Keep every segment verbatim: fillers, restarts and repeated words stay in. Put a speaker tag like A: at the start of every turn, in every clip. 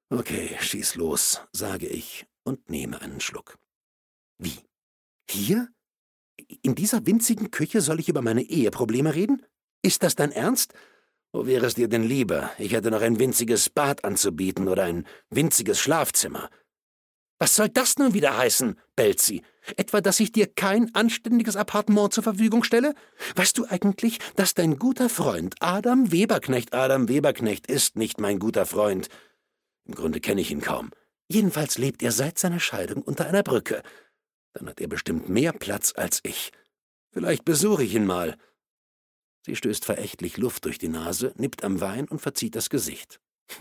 A: Okay, schieß los, sage ich und nehme einen Schluck. Wie? Hier? In dieser winzigen Küche soll ich über meine Eheprobleme reden? Ist das dein Ernst? Wo wäre es dir denn lieber? Ich hätte noch ein winziges Bad anzubieten oder ein winziges Schlafzimmer. Was soll das nun wieder heißen, bellt sie? Etwa, dass ich dir kein anständiges Appartement zur Verfügung stelle? Weißt du eigentlich, dass dein guter Freund Adam Weberknecht Adam Weberknecht ist nicht mein guter Freund? Im Grunde kenne ich ihn kaum. Jedenfalls lebt er seit seiner Scheidung unter einer Brücke. Dann hat er bestimmt mehr Platz als ich. Vielleicht besuche ich ihn mal. Sie stößt verächtlich Luft durch die Nase, nippt am Wein und verzieht das Gesicht.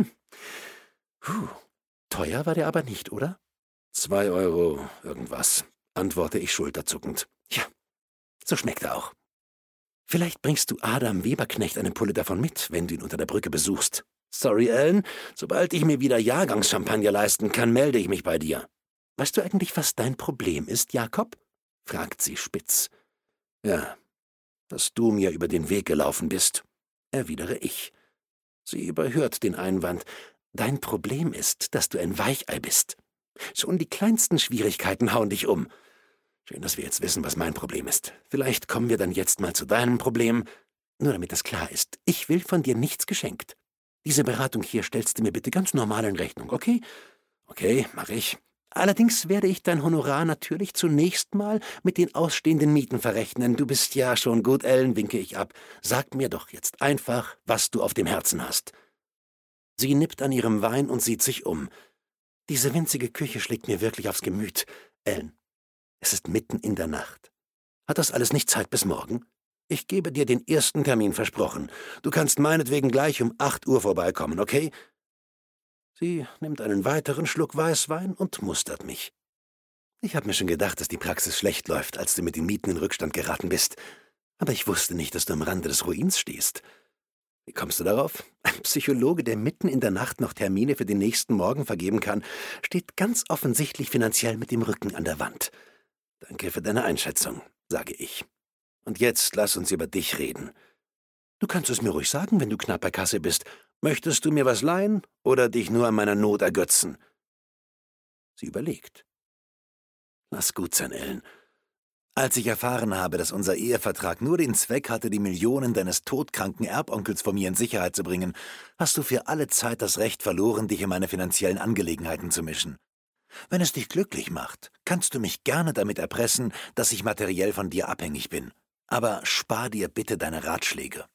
A: Puh, teuer war der aber nicht, oder? Zwei Euro irgendwas, antworte ich schulterzuckend. Ja, so schmeckt er auch. Vielleicht bringst du Adam Weberknecht eine Pulle davon mit, wenn du ihn unter der Brücke besuchst. Sorry, Ellen, sobald ich mir wieder Jahrgangschampagner leisten kann, melde ich mich bei dir. Weißt du eigentlich, was dein Problem ist, Jakob? Fragt sie spitz. Ja, dass du mir über den Weg gelaufen bist, erwidere ich. Sie überhört den Einwand. Dein Problem ist, dass du ein Weichei bist. Schon die kleinsten Schwierigkeiten hauen dich um. Schön, dass wir jetzt wissen, was mein Problem ist. Vielleicht kommen wir dann jetzt mal zu deinem Problem. Nur damit das klar ist, ich will von dir nichts geschenkt. Diese Beratung hier stellst du mir bitte ganz normal in Rechnung, okay? Okay, mach ich. Allerdings werde ich dein Honorar natürlich zunächst mal mit den ausstehenden Mieten verrechnen. Du bist ja schon gut, Ellen, winke ich ab. Sag mir doch jetzt einfach, was du auf dem Herzen hast. Sie nippt an ihrem Wein und sieht sich um. Diese winzige Küche schlägt mir wirklich aufs Gemüt. Ellen, es ist mitten in der Nacht. Hat das alles nicht Zeit bis morgen? Ich gebe dir den ersten Termin versprochen. Du kannst meinetwegen gleich um acht Uhr vorbeikommen, okay? Sie nimmt einen weiteren Schluck Weißwein und mustert mich. Ich habe mir schon gedacht, dass die Praxis schlecht läuft, als du mit den Mieten in Rückstand geraten bist. Aber ich wusste nicht, dass du am Rande des Ruins stehst. Wie kommst du darauf? Ein Psychologe, der mitten in der Nacht noch Termine für den nächsten Morgen vergeben kann, steht ganz offensichtlich finanziell mit dem Rücken an der Wand. Danke für deine Einschätzung, sage ich. Und jetzt lass uns über dich reden. Du kannst es mir ruhig sagen, wenn du knapp bei Kasse bist. Möchtest du mir was leihen oder dich nur an meiner Not ergötzen? Sie überlegt. Lass gut sein, Ellen. Als ich erfahren habe, dass unser Ehevertrag nur den Zweck hatte, die Millionen deines todkranken Erbonkels von mir in Sicherheit zu bringen, hast du für alle Zeit das Recht verloren, dich in meine finanziellen Angelegenheiten zu mischen. Wenn es dich glücklich macht, kannst du mich gerne damit erpressen, dass ich materiell von dir abhängig bin. Aber spar dir bitte deine Ratschläge.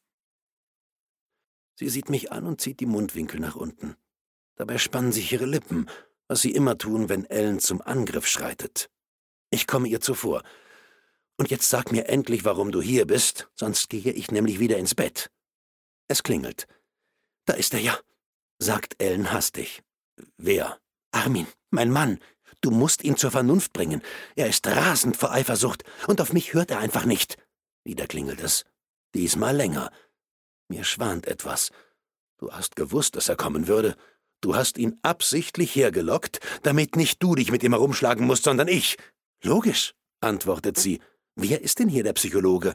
A: Sie sieht mich an und zieht die Mundwinkel nach unten. Dabei spannen sich ihre Lippen, was sie immer tun, wenn Ellen zum Angriff schreitet. Ich komme ihr zuvor. Und jetzt sag mir endlich, warum du hier bist, sonst gehe ich nämlich wieder ins Bett. Es klingelt. Da ist er ja, sagt Ellen hastig. Wer? Armin, mein Mann. Du musst ihn zur Vernunft bringen. Er ist rasend vor Eifersucht und auf mich hört er einfach nicht. Wieder klingelt es. Diesmal länger. Mir schwant etwas. Du hast gewusst, dass er kommen würde. Du hast ihn absichtlich hergelockt, damit nicht du dich mit ihm herumschlagen musst, sondern ich. Logisch, antwortet sie. Wer ist denn hier der Psychologe?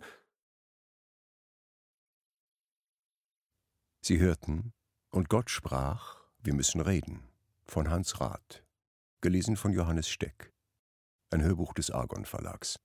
B: Sie hörten »Und Gott sprach, wir müssen reden« von Hans Rath, gelesen von Johannes Steck, ein Hörbuch des Argon Verlags.